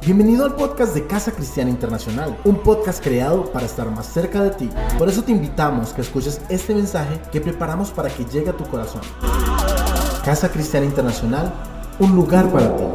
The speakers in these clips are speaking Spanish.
Bienvenido al podcast de Casa Cristiana Internacional, un podcast creado para estar más cerca de ti. Por eso te invitamos que escuches este mensaje que preparamos para que llegue a tu corazón. Casa Cristiana Internacional, un lugar para ti.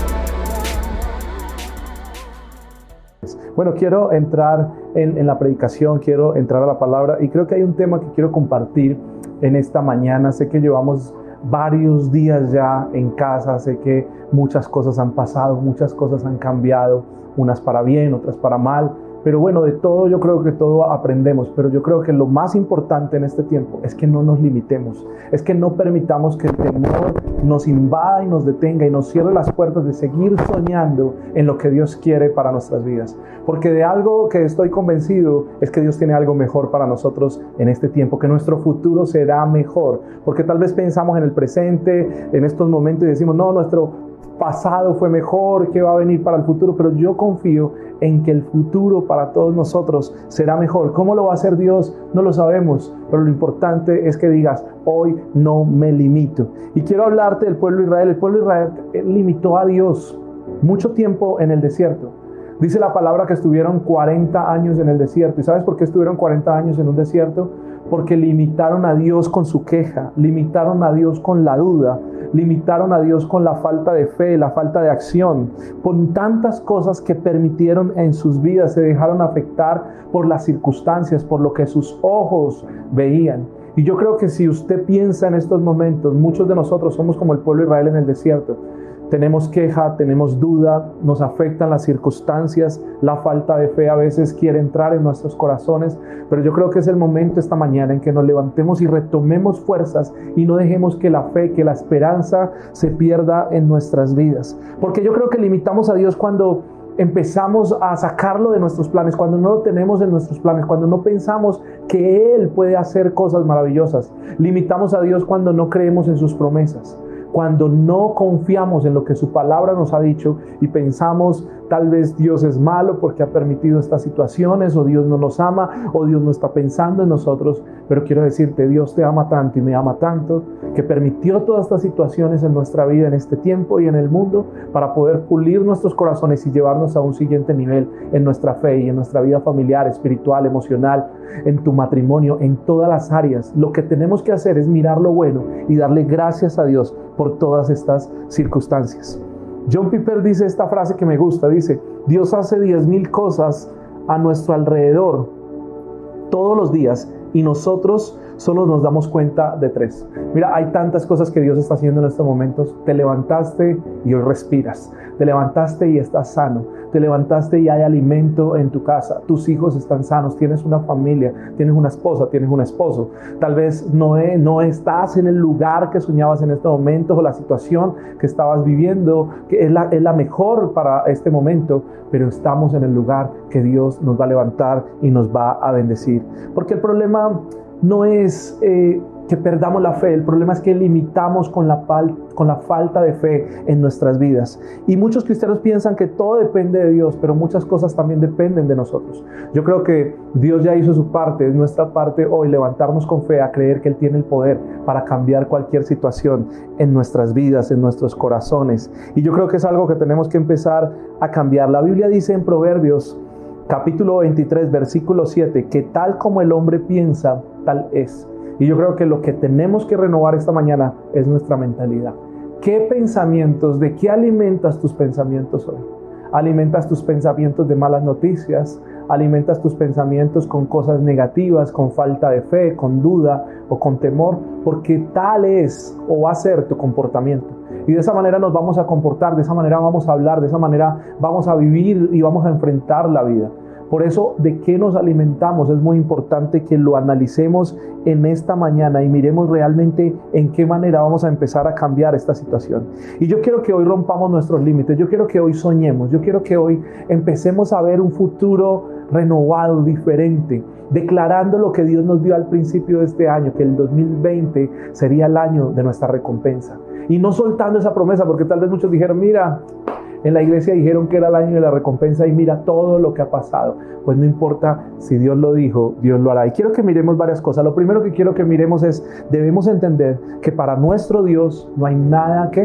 Bueno, quiero entrar en la predicación, quiero entrar a la palabra y creo que hay un tema que quiero compartir en esta mañana. Sé que llevamos varios días ya en casa, sé que muchas cosas han pasado, muchas cosas han cambiado, unas para bien, otras para mal, pero bueno, de todo yo creo que todo aprendemos, pero yo creo que lo más importante en este tiempo es que no nos limitemos, es que no permitamos que el temor nos invada y nos detenga y nos cierre las puertas de seguir soñando en lo que Dios quiere para nuestras vidas, porque de algo que estoy convencido es que Dios tiene algo mejor para nosotros en este tiempo, que nuestro futuro será mejor, porque tal vez pensamos en el presente, en estos momentos y decimos, no, nuestro pasado fue mejor, ¿qué va a venir para el futuro? Pero yo confío en que el futuro para todos nosotros será mejor. ¿Cómo lo va a hacer Dios? No lo sabemos, pero lo importante es que digas, hoy no me limito. Y quiero hablarte del pueblo de Israel. El pueblo de Israel limitó a Dios mucho tiempo en el desierto. Dice la palabra que estuvieron 40 años en el desierto. ¿Y sabes por qué estuvieron 40 años en un desierto? Porque limitaron a Dios con su queja, limitaron a Dios con la duda, limitaron a Dios con la falta de fe, la falta de acción, con tantas cosas que permitieron en sus vidas, se dejaron afectar por las circunstancias, por lo que sus ojos veían. Y yo creo que si usted piensa en estos momentos, muchos de nosotros somos como el pueblo de Israel en el desierto. Tenemos queja, tenemos duda, nos afectan las circunstancias, la falta de fe a veces quiere entrar en nuestros corazones, pero yo creo que es el momento esta mañana en que nos levantemos y retomemos fuerzas y no dejemos que la fe, que la esperanza se pierda en nuestras vidas. Porque yo creo que limitamos a Dios cuando empezamos a sacarlo de nuestros planes, cuando no lo tenemos en nuestros planes, cuando no pensamos que Él puede hacer cosas maravillosas. Limitamos a Dios cuando no creemos en sus promesas, cuando no confiamos en lo que su palabra nos ha dicho y pensamos tal vez Dios es malo porque ha permitido estas situaciones, o Dios no nos ama, o Dios no está pensando en nosotros. Pero quiero decirte, Dios te ama tanto y me ama tanto que permitió todas estas situaciones en nuestra vida, en este tiempo y en el mundo, para poder pulir nuestros corazones y llevarnos a un siguiente nivel en nuestra fe y en nuestra vida familiar, espiritual, emocional, en tu matrimonio, en todas las áreas. Lo que tenemos que hacer es mirar lo bueno y darle gracias a Dios por todas estas circunstancias. John Piper dice esta frase que me gusta, dice, Dios hace 10,000 cosas a nuestro alrededor todos los días y nosotros solo nos damos cuenta de 3. Mira, hay tantas cosas que Dios está haciendo en estos momentos. Te levantaste y hoy respiras. Te levantaste y estás sano. Te levantaste y hay alimento en tu casa. Tus hijos están sanos. Tienes una familia. Tienes una esposa. Tienes un esposo. Tal vez no estás en el lugar que soñabas en este momento, o la situación que estabas viviendo, que es la mejor para este momento, pero estamos en el lugar que Dios nos va a levantar y nos va a bendecir. Porque el problema no es que perdamos la fe, el problema es que limitamos con la falta de fe en nuestras vidas. Y muchos cristianos piensan que todo depende de Dios, pero muchas cosas también dependen de nosotros. Yo creo que Dios ya hizo su parte, es nuestra parte hoy levantarnos con fe, a creer que Él tiene el poder para cambiar cualquier situación en nuestras vidas, en nuestros corazones. Y yo creo que es algo que tenemos que empezar a cambiar. La Biblia dice en Proverbios, capítulo 23, versículo 7, que tal como el hombre piensa, tal es. Y yo creo que lo que tenemos que renovar esta mañana es nuestra mentalidad. ¿Qué pensamientos, de qué alimentas tus pensamientos hoy? ¿Alimentas tus pensamientos de malas noticias? ¿Alimentas tus pensamientos con cosas negativas, con falta de fe, con duda o con temor? Porque tal es o va a ser tu comportamiento. Y de esa manera nos vamos a comportar, de esa manera vamos a hablar, de esa manera vamos a vivir y vamos a enfrentar la vida. Por eso, ¿de qué nos alimentamos? Es muy importante que lo analicemos en esta mañana y miremos realmente en qué manera vamos a empezar a cambiar esta situación. Y yo quiero que hoy rompamos nuestros límites, yo quiero que hoy soñemos, yo quiero que hoy empecemos a ver un futuro renovado, diferente, declarando lo que Dios nos dio al principio de este año, que el 2020 sería el año de nuestra recompensa. Y no soltando esa promesa, porque tal vez muchos dijeron, mira, en la iglesia dijeron que era el año de la recompensa y mira todo lo que ha pasado. Pues no importa, si Dios lo dijo, Dios lo hará. Y quiero que miremos varias cosas. Lo primero que quiero que miremos es, debemos entender que para nuestro Dios no hay nada que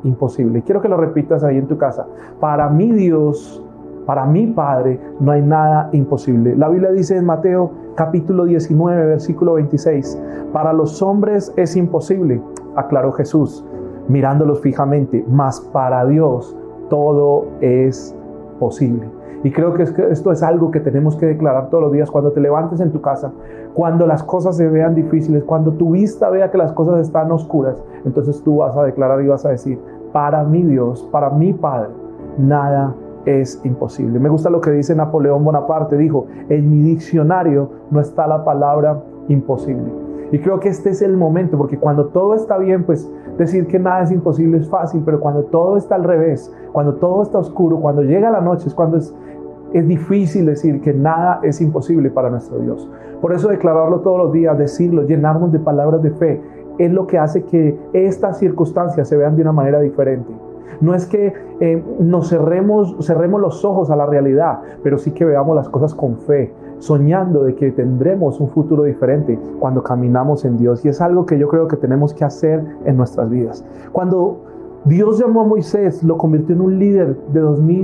imposible. Quiero que lo repitas ahí en tu casa. Para mi Dios, para mi Padre, no hay nada imposible. La Biblia dice en Mateo capítulo 19, versículo 26, para los hombres es imposible, aclaró Jesús, mirándolos fijamente, mas para Dios todo es posible. Y creo que esto es algo que tenemos que declarar todos los días cuando te levantes en tu casa, cuando las cosas se vean difíciles, cuando tu vista vea que las cosas están oscuras, entonces tú vas a declarar y vas a decir, para mi Dios, para mi Padre, nada es imposible. Me gusta lo que dice Napoleón Bonaparte, dijo, en mi diccionario no está la palabra imposible. Y creo que este es el momento, porque cuando todo está bien, pues decir que nada es imposible es fácil, pero cuando todo está al revés, cuando todo está oscuro, cuando llega la noche, es cuando es difícil decir que nada es imposible para nuestro Dios. Por eso declararlo todos los días, decirlo, llenarnos de palabras de fe, es lo que hace que estas circunstancias se vean de una manera diferente. No es que nos cerremos los ojos a la realidad, pero sí que veamos las cosas con fe, soñando de que tendremos un futuro diferente cuando caminamos en Dios. Y es algo que yo creo que tenemos que hacer en nuestras vidas. Cuando Dios llamó a Moisés, lo convirtió en un líder de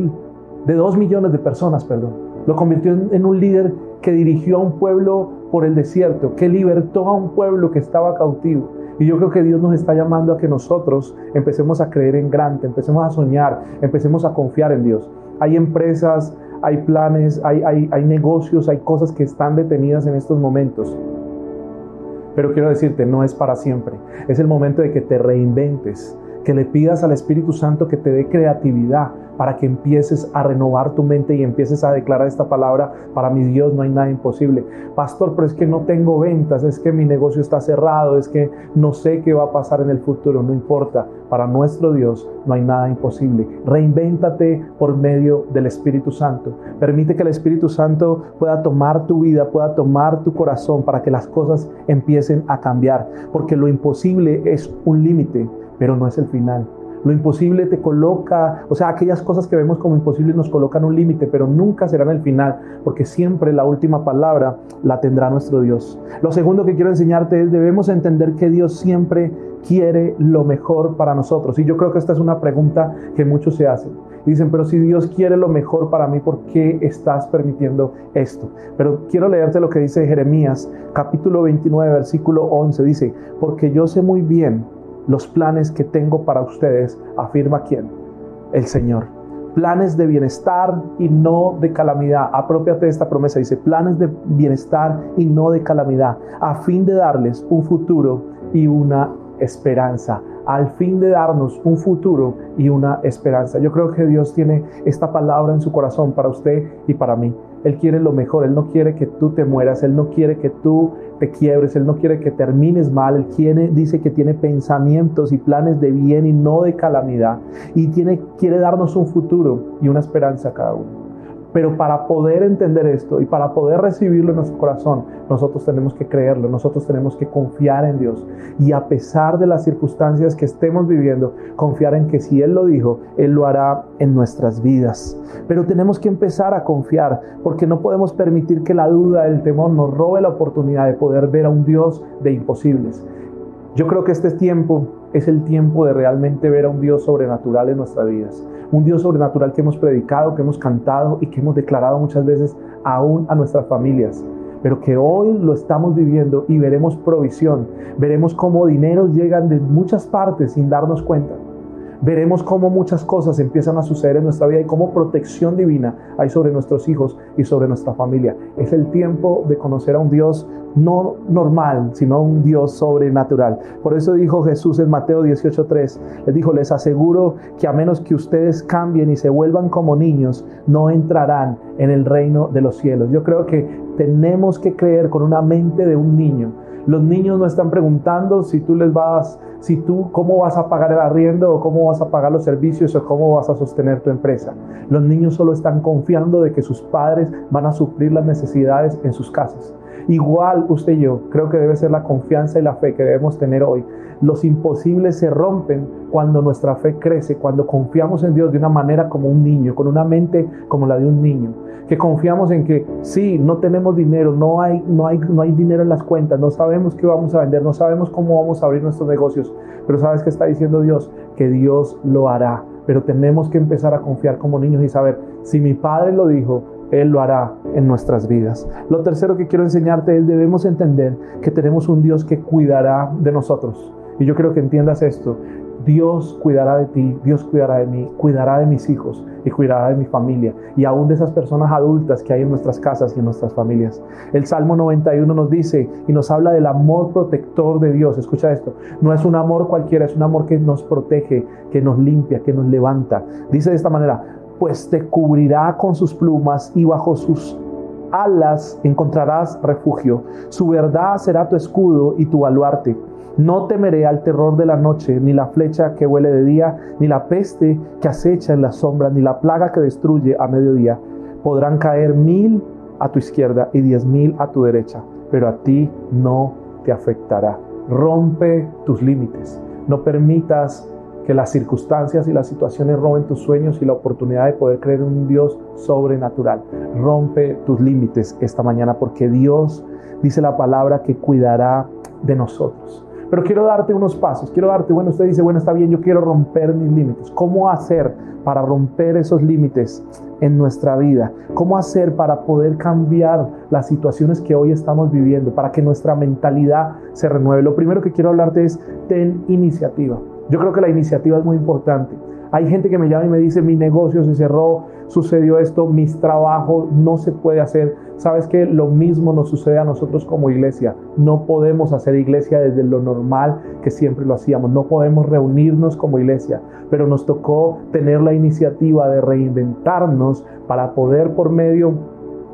2 millones de personas, Lo convirtió en un líder que dirigió a un pueblo por el desierto, que libertó a un pueblo que estaba cautivo. Y yo creo que Dios nos está llamando a que nosotros empecemos a creer en grande, empecemos a soñar, empecemos a confiar en Dios. Hay empresas, hay planes, hay negocios, hay cosas que están detenidas en estos momentos. Pero quiero decirte, no es para siempre. Es el momento de que te reinventes, que le pidas al Espíritu Santo que te dé creatividad para que empieces a renovar tu mente y empieces a declarar esta palabra, para mi Dios no hay nada imposible. Pastor, pero es que no tengo ventas, es que mi negocio está cerrado, es que no sé qué va a pasar en el futuro. No importa, para nuestro Dios no hay nada imposible. Reinvéntate por medio del Espíritu Santo. Permite que el Espíritu Santo pueda tomar tu vida, pueda tomar tu corazón para que las cosas empiecen a cambiar. Porque lo imposible es un límite, pero no es el final. Lo imposible te coloca, aquellas cosas que vemos como imposibles nos colocan un límite, pero nunca serán el final, porque siempre la última palabra la tendrá nuestro Dios. Lo segundo que quiero enseñarte es, debemos entender que Dios siempre quiere lo mejor para nosotros. Y yo creo que esta es una pregunta que muchos se hacen. Dicen, pero si Dios quiere lo mejor para mí, ¿por qué estás permitiendo esto? Pero quiero leerte lo que dice Jeremías, capítulo 29, versículo 11. Dice, porque yo sé muy bien los planes que tengo para ustedes, afirma ¿quién? El Señor. Planes de bienestar y no de calamidad. Aprópiate de esta promesa. Dice, planes de bienestar y no de calamidad, a fin de darles un futuro y una esperanza. Al fin de darnos un futuro y una esperanza. Yo creo que Dios tiene esta palabra en su corazón para usted y para mí. Él quiere lo mejor. Él no quiere que tú te mueras. Él no quiere que tú te quiebres. Él no quiere que termines mal. Él dice que tiene pensamientos y planes de bien y no de calamidad. Y quiere darnos un futuro y una esperanza a cada uno. Pero para poder entender esto y para poder recibirlo en nuestro corazón, nosotros tenemos que creerlo, nosotros tenemos que confiar en Dios. Y a pesar de las circunstancias que estemos viviendo, confiar en que si Él lo dijo, Él lo hará en nuestras vidas. Pero tenemos que empezar a confiar, porque no podemos permitir que la duda, el temor nos robe la oportunidad de poder ver a un Dios de imposibles. Yo creo que este tiempo es el tiempo de realmente ver a un Dios sobrenatural en nuestras vidas. Un Dios sobrenatural que hemos predicado, que hemos cantado y que hemos declarado muchas veces aún a nuestras familias. Pero que hoy lo estamos viviendo y veremos provisión. Veremos cómo dineros llegan de muchas partes sin darnos cuenta. Veremos cómo muchas cosas empiezan a suceder en nuestra vida y cómo protección divina hay sobre nuestros hijos y sobre nuestra familia. Es el tiempo de conocer a un Dios no normal, sino un Dios sobrenatural. Por eso dijo Jesús en Mateo 18:3, les dijo, les aseguro que a menos que ustedes cambien y se vuelvan como niños, no entrarán en el reino de los cielos. Yo creo que tenemos que creer con una mente de un niño. Los niños no están preguntando cómo vas a pagar el arriendo o cómo vas a pagar los servicios o cómo vas a sostener tu empresa. Los niños solo están confiando de que sus padres van a suplir las necesidades en sus casas. Igual usted y yo, creo que debe ser la confianza y la fe que debemos tener hoy. Los imposibles se rompen cuando nuestra fe crece, cuando confiamos en Dios de una manera como un niño, con una mente como la de un niño. Que confiamos en que sí, no tenemos dinero, no hay dinero en las cuentas, no sabemos qué vamos a vender, no sabemos cómo vamos a abrir nuestros negocios, pero ¿sabes qué está diciendo Dios? Que Dios lo hará, pero tenemos que empezar a confiar como niños y saber, si mi Padre lo dijo, Él lo hará en nuestras vidas. Lo tercero que quiero enseñarte es, debemos entender que tenemos un Dios que cuidará de nosotros. Y yo quiero que entiendas esto. Dios cuidará de ti, Dios cuidará de mí, cuidará de mis hijos y cuidará de mi familia y aún de esas personas adultas que hay en nuestras casas y en nuestras familias. El Salmo 91 nos dice y nos habla del amor protector de Dios. Escucha esto, no es un amor cualquiera, es un amor que nos protege, que nos limpia, que nos levanta. Dice de esta manera, pues te cubrirá con sus plumas y bajo sus alas encontrarás refugio. Su verdad será tu escudo y tu baluarte. No temeré al terror de la noche, ni la flecha que huele de día, ni la peste que acecha en las sombras, ni la plaga que destruye a mediodía. Podrán caer 1000 a tu izquierda y 10,000 a tu derecha, pero a ti no te afectará. Rompe tus límites. No permitas que las circunstancias y las situaciones roben tus sueños y la oportunidad de poder creer en un Dios sobrenatural. Rompe tus límites esta mañana, porque Dios, dice la palabra, que cuidará de nosotros. Pero quiero darte unos pasos, usted dice, bueno, está bien, yo quiero romper mis límites. ¿Cómo hacer para romper esos límites en nuestra vida? ¿Cómo hacer para poder cambiar las situaciones que hoy estamos viviendo, para que nuestra mentalidad se renueve? Lo primero que quiero hablarte es, ten iniciativa. Yo creo que la iniciativa es muy importante. Hay gente que me llama y me dice, mi negocio se cerró, sucedió esto, mis trabajos no se puede hacer. ¿Sabes qué? Lo mismo nos sucede a nosotros como iglesia. No podemos hacer iglesia desde lo normal que siempre lo hacíamos. No podemos reunirnos como iglesia, pero nos tocó tener la iniciativa de reinventarnos para poder, por medio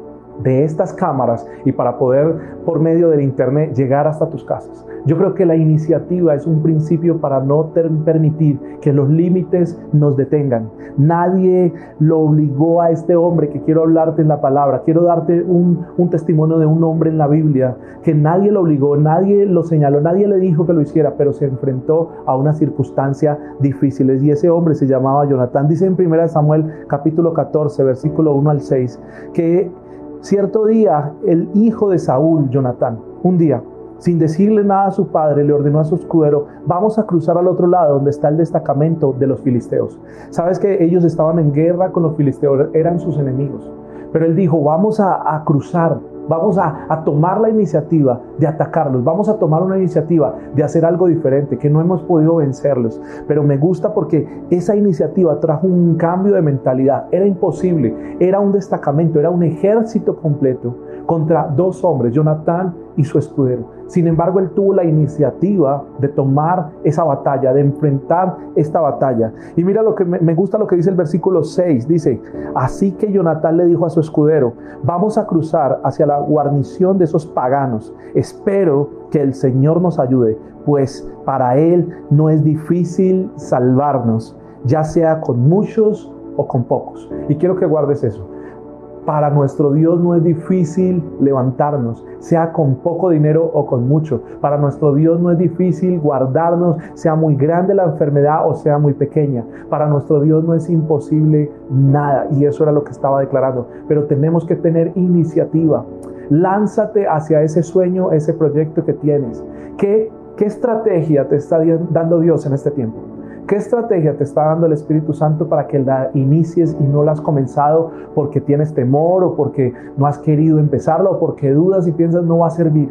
de estas cámaras y para poder, por medio del internet, llegar hasta tus casas. Yo creo que la iniciativa es un principio para no permitir que los límites nos detengan. Nadie lo obligó a este hombre que quiero hablarte en la palabra. Quiero darte un testimonio de un hombre en la Biblia que nadie lo obligó, nadie lo señaló, nadie le dijo que lo hiciera, pero se enfrentó a unas circunstancias difíciles y ese hombre se llamaba Jonatán. Dice en 1 Samuel capítulo 14, versículo 1 al 6, que cierto día el hijo de Saúl, Jonatán, un día, sin decirle nada a su padre, le ordenó a su escudero, vamos a cruzar al otro lado donde está el destacamento de los filisteos. Sabes que ellos estaban en guerra con los filisteos, eran sus enemigos. Pero él dijo, vamos a cruzar, vamos a tomar la iniciativa de atacarlos, vamos a tomar una iniciativa de hacer algo diferente, que no hemos podido vencerlos. Pero me gusta porque esa iniciativa trajo un cambio de mentalidad. Era imposible, era un destacamento, era un ejército completo contra dos hombres, Jonatán y su escudero. Sin embargo, él tuvo la iniciativa de tomar esa batalla, de enfrentar esta batalla. Y mira lo que me gusta lo que dice el versículo 6. Dice, así que Jonatán le dijo a su escudero, vamos a cruzar hacia la guarnición de esos paganos. Espero que el Señor nos ayude, pues para Él no es difícil salvarnos, ya sea con muchos o con pocos. Y quiero que guardes eso. Para nuestro Dios no es difícil levantarnos, sea con poco dinero o con mucho. Para nuestro Dios no es difícil guardarnos, sea muy grande la enfermedad o sea muy pequeña. Para nuestro Dios no es imposible nada. Y eso era lo que estaba declarando. Pero tenemos que tener iniciativa. Lánzate hacia ese sueño, ese proyecto que tienes. ¿Qué estrategia te está dando Dios en este tiempo? ¿Qué estrategia te está dando el Espíritu Santo para que la inicies y no la has comenzado porque tienes temor o porque no has querido empezarla o porque dudas y piensas no va a servir?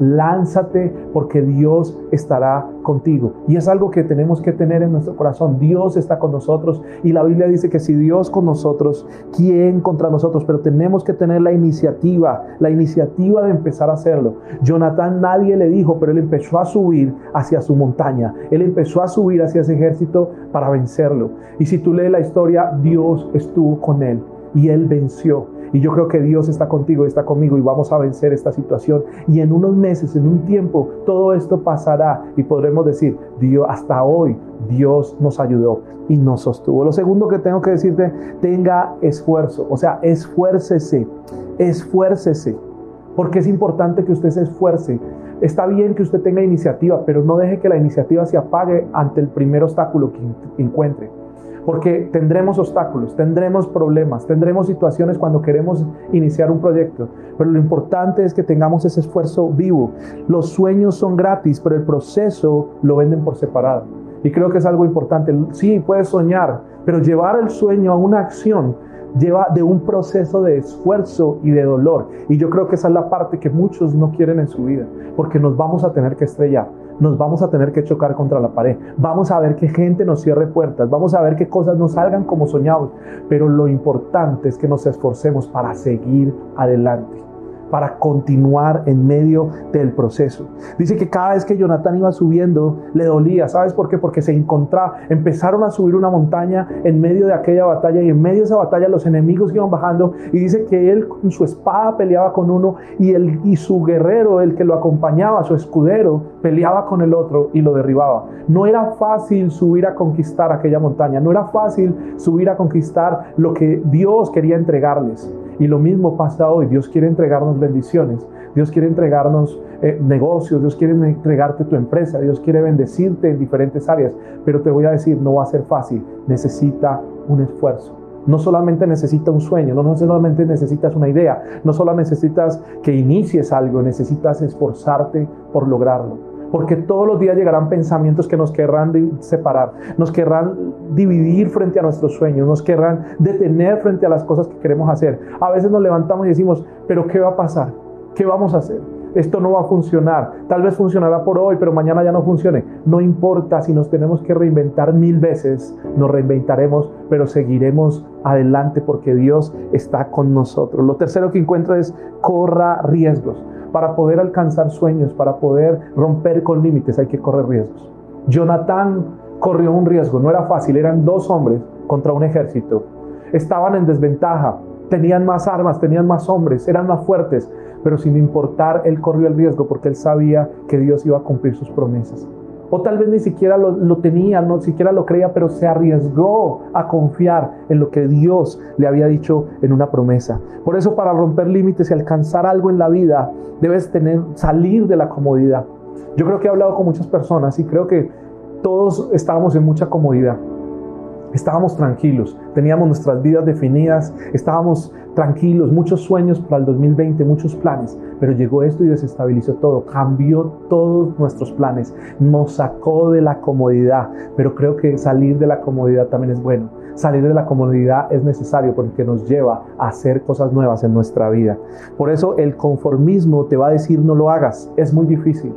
Lánzate porque Dios estará contigo. Y es algo que tenemos que tener en nuestro corazón. Dios está con nosotros y la Biblia dice que si Dios con nosotros, ¿quién contra nosotros? Pero tenemos que tener la iniciativa de empezar a hacerlo. Jonatán nadie le dijo, pero él empezó a subir hacia su montaña. Él empezó a subir hacia ese ejército para vencerlo. Y si tú lees la historia, Dios estuvo con él y él venció. Y yo creo que Dios está contigo y está conmigo y vamos a vencer esta situación. Y en unos meses, en un tiempo, todo esto pasará y podremos decir, Dios, hasta hoy Dios nos ayudó y nos sostuvo. Lo segundo que tengo que decirte, tenga esfuerzo, o sea, esfuércese. Porque es importante que usted se esfuerce. Está bien que usted tenga iniciativa, pero no deje que la iniciativa se apague ante el primer obstáculo que encuentre. Porque tendremos obstáculos, tendremos problemas, tendremos situaciones cuando queremos iniciar un proyecto. Pero lo importante es que tengamos ese esfuerzo vivo. Los sueños son gratis, pero el proceso lo venden por separado. Y creo que es algo importante. Sí, puedes soñar, pero llevar el sueño a una acción lleva de un proceso de esfuerzo y de dolor. Y yo creo que esa es la parte que muchos no quieren en su vida, porque nos vamos a tener que estrellar, nos vamos a tener que chocar contra la pared, vamos a ver que gente nos cierre puertas, vamos a ver que cosas no salgan como soñamos, pero lo importante es que nos esforcemos para seguir adelante, para continuar en medio del proceso. Dice que cada vez que Jonatán iba subiendo, le dolía. ¿Sabes por qué? Porque empezaron a subir una montaña en medio de aquella batalla, y en medio de esa batalla los enemigos iban bajando, y dice que él con su espada peleaba con uno, y su guerrero, el que lo acompañaba, su escudero, peleaba con el otro y lo derribaba. No era fácil subir a conquistar aquella montaña, no era fácil subir a conquistar lo que Dios quería entregarles. Y lo mismo pasa hoy. Dios quiere entregarnos bendiciones, Dios quiere entregarnos negocios, Dios quiere entregarte tu empresa, Dios quiere bendecirte en diferentes áreas, pero te voy a decir, no va a ser fácil, necesita un esfuerzo. No solamente necesita un sueño, no solamente necesitas una idea, no solo necesitas que inicies algo, necesitas esforzarte por lograrlo. Porque todos los días llegarán pensamientos que nos querrán separar, nos querrán dividir frente a nuestros sueños, nos querrán detener frente a las cosas que queremos hacer. A veces nos levantamos y decimos, pero ¿qué va a pasar? ¿Qué vamos a hacer? Esto no va a funcionar. Tal vez funcionará por hoy, pero mañana ya no funcione. No importa, si nos tenemos que reinventar 1000 veces, nos reinventaremos, pero seguiremos adelante porque Dios está con nosotros. Lo tercero que encuentro es corra riesgos. Para poder alcanzar sueños, para poder romper con límites, hay que correr riesgos. Jonatán corrió un riesgo, no era fácil, eran 2 hombres contra un ejército. Estaban en desventaja, tenían más armas, tenían más hombres, eran más fuertes, pero sin importar, él corrió el riesgo porque él sabía que Dios iba a cumplir sus promesas. O tal vez ni siquiera lo tenía, no siquiera lo creía, pero se arriesgó a confiar en lo que Dios le había dicho en una promesa. Por eso, para romper límites y alcanzar algo en la vida, debes salir de la comodidad. Yo creo que he hablado con muchas personas y creo que todos estábamos en mucha comodidad. Estábamos tranquilos, teníamos nuestras vidas definidas, estábamos tranquilos, muchos sueños para el 2020, muchos planes, pero llegó esto y desestabilizó todo, cambió todos nuestros planes, nos sacó de la comodidad, pero creo que salir de la comodidad también es bueno. Salir de la comodidad es necesario porque nos lleva a hacer cosas nuevas en nuestra vida. Por eso el conformismo te va a decir no lo hagas, es muy difícil.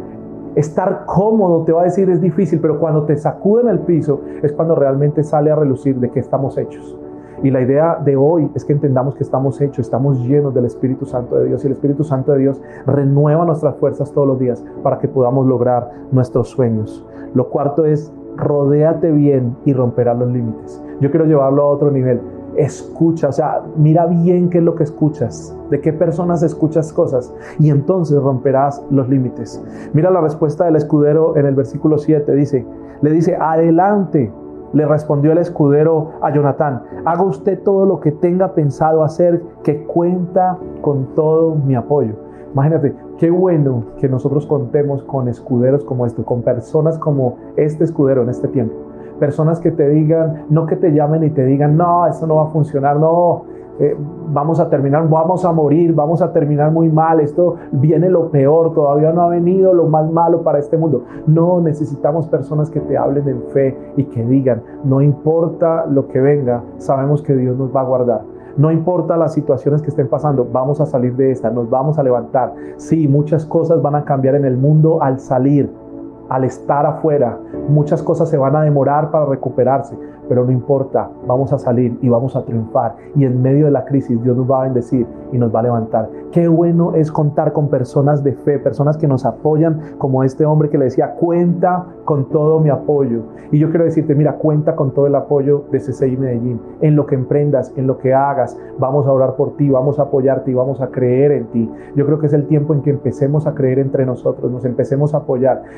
Estar cómodo te va a decir es difícil, pero cuando te sacuden el piso es cuando realmente sale a relucir de qué estamos hechos. Y la idea de hoy es que entendamos que estamos hechos, estamos llenos del Espíritu Santo de Dios, y el Espíritu Santo de Dios renueva nuestras fuerzas todos los días para que podamos lograr nuestros sueños. Lo cuarto es rodéate bien y romperás los límites. Yo quiero llevarlo a otro nivel. Escucha, o sea, mira bien qué es lo que escuchas, de qué personas escuchas cosas, y entonces romperás los límites. Mira la respuesta del escudero en el versículo 7, le dice, adelante, le respondió el escudero a Jonatán, haga usted todo lo que tenga pensado hacer, que cuenta con todo mi apoyo. Imagínate, qué bueno que nosotros contemos con escuderos como este, con personas como este escudero en este tiempo. Personas que te digan, no que te llamen y te digan, no, eso no va a funcionar, no, vamos a terminar, vamos a morir, vamos a terminar muy mal, esto viene lo peor, todavía no ha venido lo más malo para este mundo. No, necesitamos personas que te hablen en fe y que digan, no importa lo que venga, sabemos que Dios nos va a guardar. No importa las situaciones que estén pasando, vamos a salir de esta, nos vamos a levantar. Sí, muchas cosas van a cambiar en el mundo al salir, al estar afuera. Muchas cosas se van a demorar para recuperarse, pero no importa, vamos a salir y vamos a triunfar. Y en medio de la crisis Dios nos va a bendecir y nos va a levantar. Qué bueno es contar con personas de fe, personas que nos apoyan, como este hombre que le decía, cuenta con todo mi apoyo. Y yo quiero decirte, mira, cuenta con todo el apoyo de CCI Medellín. En lo que emprendas, en lo que hagas, vamos a orar por ti, vamos a apoyarte y vamos a creer en ti. Yo creo que es el tiempo en que empecemos a creer entre nosotros, nos empecemos a apoyar y empecemos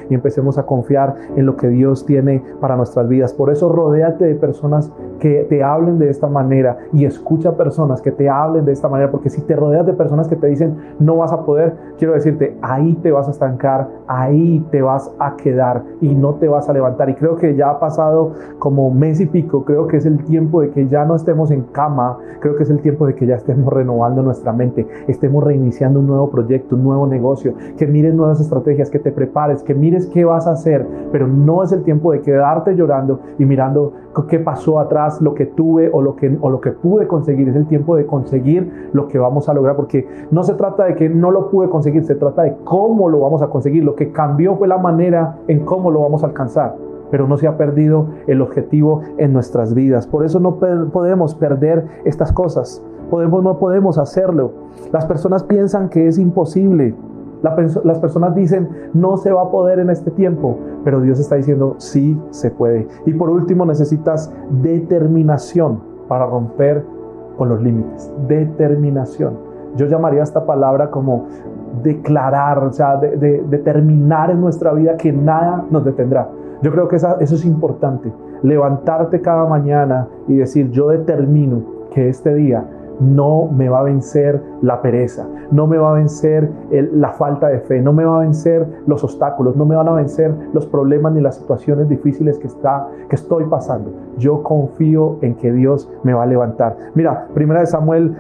empecemos a confiar en lo que Dios tiene para nuestras vidas. Por eso rodéate de personas que te hablen de esta manera y escucha personas que te hablen de esta manera, porque si te rodeas de personas que te dicen no vas a poder, quiero decirte, ahí te vas a estancar, ahí te vas a quedar y no te vas a levantar. Y creo que ya ha pasado como mes y pico, creo que es el tiempo de que ya no estemos en cama, creo que es el tiempo de que ya estemos renovando nuestra mente, estemos reiniciando un nuevo proyecto, un nuevo negocio, que mires nuevas estrategias, que te prepares, que mires qué vas a hacer, pero no es el tiempo de quedarte llorando y mirando qué pasó atrás, lo que tuve o lo que pude conseguir. Es el tiempo de conseguir lo que vamos a lograr, porque no se trata de que no lo pude conseguir, se trata de cómo lo vamos a conseguir. Lo que cambió fue la manera en cómo lo vamos a alcanzar, pero no se ha perdido el objetivo en nuestras vidas. Por eso no podemos perder estas cosas. No podemos hacerlo. Las personas piensan que es imposible. Las personas dicen, no se va a poder en este tiempo, pero Dios está diciendo, sí se puede. Y por último, necesitas determinación para romper con los límites. Determinación. Yo llamaría esta palabra como declarar, o sea, determinar en nuestra vida que nada nos detendrá. Yo creo que eso es importante. Levantarte cada mañana y decir, yo determino que este día no me va a vencer la pereza, no me va a vencer la falta de fe, no me va a vencer los obstáculos, no me van a vencer los problemas ni las situaciones difíciles que estoy pasando. Yo confío en que Dios me va a levantar. Mira, 1 Samuel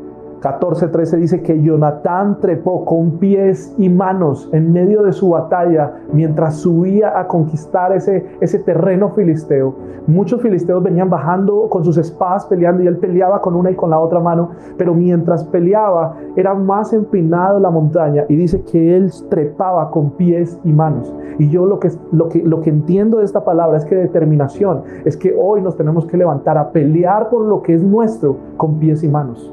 14:13 dice que Jonatán trepó con pies y manos en medio de su batalla mientras subía a conquistar ese terreno filisteo. Muchos filisteos venían bajando con sus espadas peleando y él peleaba con una y con la otra mano, pero mientras peleaba era más empinado la montaña y dice que él trepaba con pies y manos. Y yo lo que entiendo de esta palabra es que determinación es que hoy nos tenemos que levantar a pelear por lo que es nuestro con pies y manos.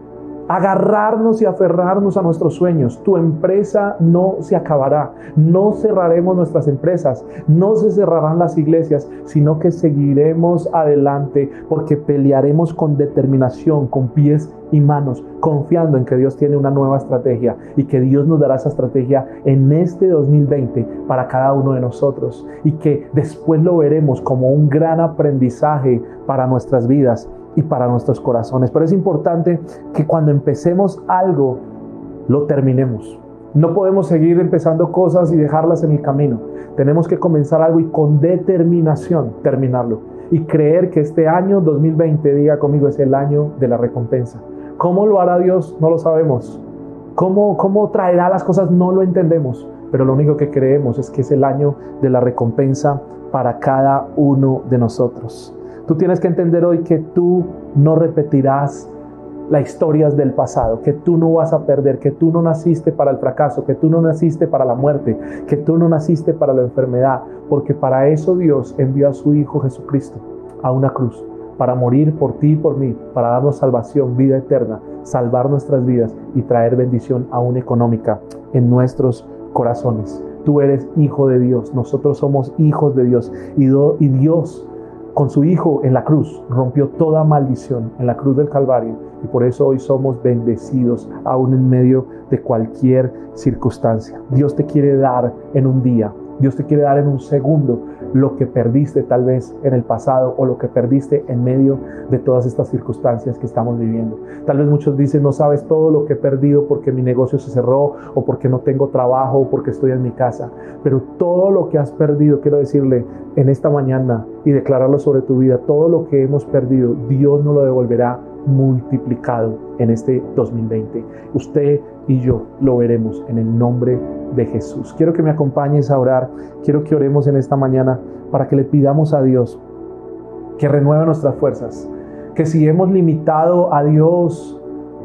Agarrarnos y aferrarnos a nuestros sueños. Tu empresa no se acabará. No cerraremos nuestras empresas. No se cerrarán las iglesias, sino que seguiremos adelante porque pelearemos con determinación, con pies y manos, confiando en que Dios tiene una nueva estrategia y que Dios nos dará esa estrategia en este 2020 para cada uno de nosotros y que después lo veremos como un gran aprendizaje para nuestras vidas y para nuestros corazones. Pero es importante que cuando empecemos algo, lo terminemos. No podemos seguir empezando cosas y dejarlas en el camino. Tenemos que comenzar algo y con determinación terminarlo. Y creer que este año 2020, diga conmigo, es el año de la recompensa. ¿Cómo lo hará Dios? No lo sabemos. ¿Cómo traerá las cosas? No lo entendemos. Pero lo único que creemos es que es el año de la recompensa para cada uno de nosotros. Tú tienes que entender hoy que tú no repetirás las historias del pasado, que tú no vas a perder, que tú no naciste para el fracaso, que tú no naciste para la muerte, que tú no naciste para la enfermedad, porque para eso Dios envió a su Hijo Jesucristo a una cruz, para morir por ti y por mí, para darnos salvación, vida eterna, salvar nuestras vidas y traer bendición aún económica en nuestros corazones. Tú eres hijo de Dios, nosotros somos hijos de Dios y Dios con su Hijo en la cruz rompió toda maldición en la cruz del Calvario y por eso hoy somos bendecidos aún en medio de cualquier circunstancia. Dios te quiere dar en un día, Dios te quiere dar en un segundo lo que perdiste tal vez en el pasado o lo que perdiste en medio de todas estas circunstancias que estamos viviendo. Tal vez muchos dicen, no sabes todo lo que he perdido porque mi negocio se cerró o porque no tengo trabajo o porque estoy en mi casa. Pero todo lo que has perdido, quiero decirle en esta mañana y declararlo sobre tu vida, todo lo que hemos perdido, Dios nos lo devolverá multiplicado en este 2020. Usted y yo lo veremos en el nombre de Jesús. Quiero que me acompañes a orar. Quiero que oremos en esta mañana para que le pidamos a Dios que renueve nuestras fuerzas. Que si hemos limitado a Dios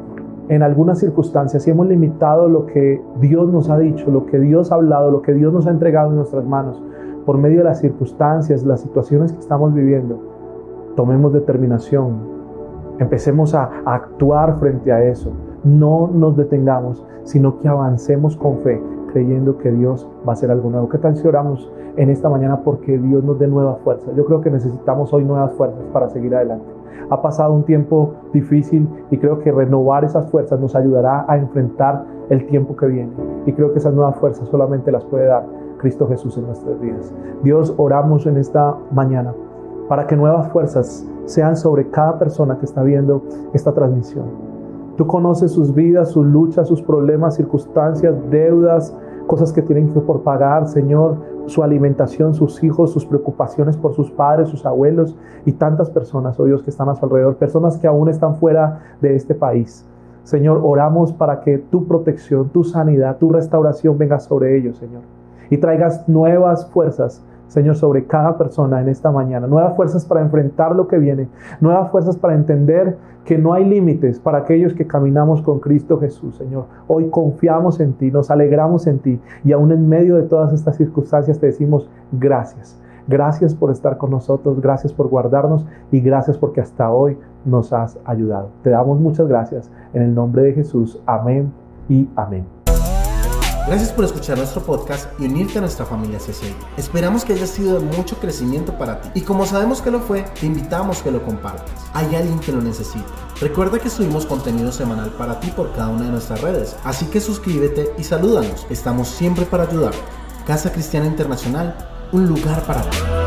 en algunas circunstancias, si hemos limitado lo que Dios nos ha dicho, lo que Dios ha hablado, lo que Dios nos ha entregado en nuestras manos, por medio de las circunstancias, las situaciones que estamos viviendo, tomemos determinación. Empecemos a actuar frente a eso. No nos detengamos, sino que avancemos con fe, creyendo que Dios va a hacer algo nuevo. ¿Qué tal si oramos en esta mañana porque Dios nos dé nuevas fuerzas? Yo creo que necesitamos hoy nuevas fuerzas para seguir adelante. Ha pasado un tiempo difícil y creo que renovar esas fuerzas nos ayudará a enfrentar el tiempo que viene. Y creo que esas nuevas fuerzas solamente las puede dar Cristo Jesús en nuestras vidas. Dios, oramos en esta mañana para que nuevas fuerzas sean sobre cada persona que está viendo esta transmisión. Tú conoces sus vidas, sus luchas, sus problemas, circunstancias, deudas, cosas que tienen que por pagar, Señor, su alimentación, sus hijos, sus preocupaciones por sus padres, sus abuelos y tantas personas, oh Dios, que están a su alrededor, personas que aún están fuera de este país. Señor, oramos para que tu protección, tu sanidad, tu restauración venga sobre ellos, Señor, y traigas nuevas fuerzas, Señor, sobre cada persona en esta mañana. Nuevas fuerzas para enfrentar lo que viene. Nuevas fuerzas para entender que no hay límites para aquellos que caminamos con Cristo Jesús, Señor. Hoy confiamos en ti, nos alegramos en ti y aún en medio de todas estas circunstancias te decimos gracias. Gracias por estar con nosotros, gracias por guardarnos y gracias porque hasta hoy nos has ayudado. Te damos muchas gracias en el nombre de Jesús. Amén y amén. Gracias por escuchar nuestro podcast y unirte a nuestra familia CCI. Esperamos que haya sido de mucho crecimiento para ti. Y como sabemos que lo fue, te invitamos que lo compartas. Hay alguien que lo necesita. Recuerda que subimos contenido semanal para ti por cada una de nuestras redes. Así que suscríbete y salúdanos. Estamos siempre para ayudarte. Casa Cristiana Internacional, un lugar para ti.